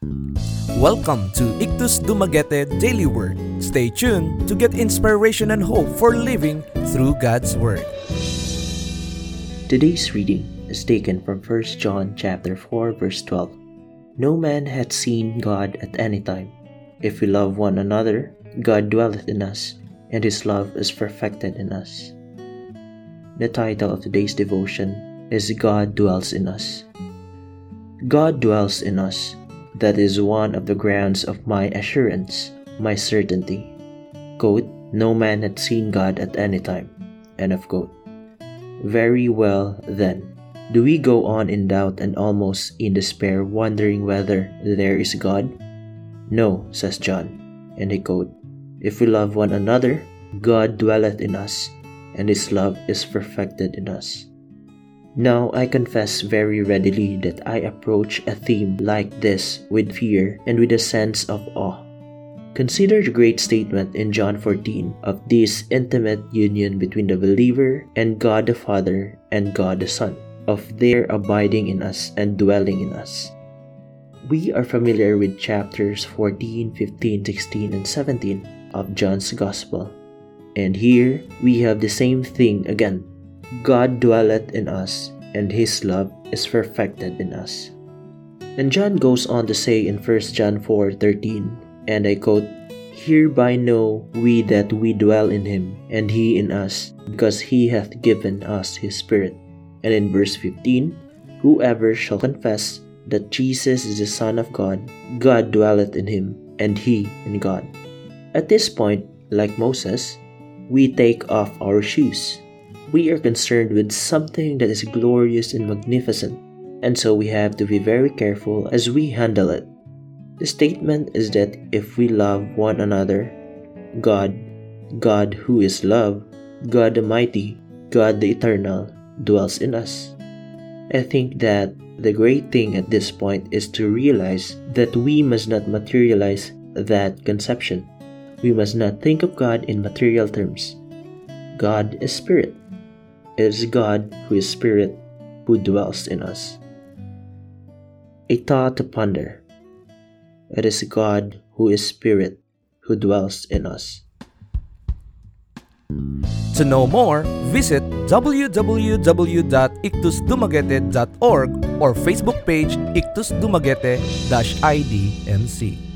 Welcome to Ictus Dumaguete Daily Word. Stay tuned to get inspiration and hope for living through God's Word. Today's reading is taken from 1 John chapter 4 verse 12. No man hath seen God at any time. If we love one another, God dwelleth in us, and his love is perfected in us. The title of today's devotion is God Dwells in Us. God dwells in us. That is one of the grounds of my assurance, my certainty. Quote, no man hath seen God at any time. End of quote. Very well then. Do we go on in doubt and almost in despair, wondering whether there is God? No, says John, and I quote, if we love one another, God dwelleth in us, and his love is perfected in us. Now I confess very readily that I approach a theme like this with fear and with a sense of awe. Consider the great statement in John 14 of this intimate union between the believer and God the Father and God the Son, of their abiding in us and dwelling in us. We are familiar with chapters 14, 15, 16, and 17 of John's Gospel. And here we have the same thing again. God dwelleth in us, and his love is perfected in us. And John goes on to say in 1 John 4:13, and I quote, hereby know we that we dwell in him, and he in us, because he hath given us his Spirit. And in verse 15, whoever shall confess that Jesus is the Son of God, God dwelleth in him, and he in God. At this point, like Moses, we take off our shoes. We are concerned with something that is glorious and magnificent, and so we have to be very careful as we handle it. The statement is that if we love one another, God who is love, God the mighty, God the eternal, dwells in us. I think that the great thing at this point is to realize that we must not materialize that conception. We must not think of God in material terms. God is spirit. It is God who is spirit who dwells in us. A thought to ponder. It is God who is spirit who dwells in us. To know more, visit www.ictusdumaguete.org or Facebook page Ictus Dumaguete-IDMC.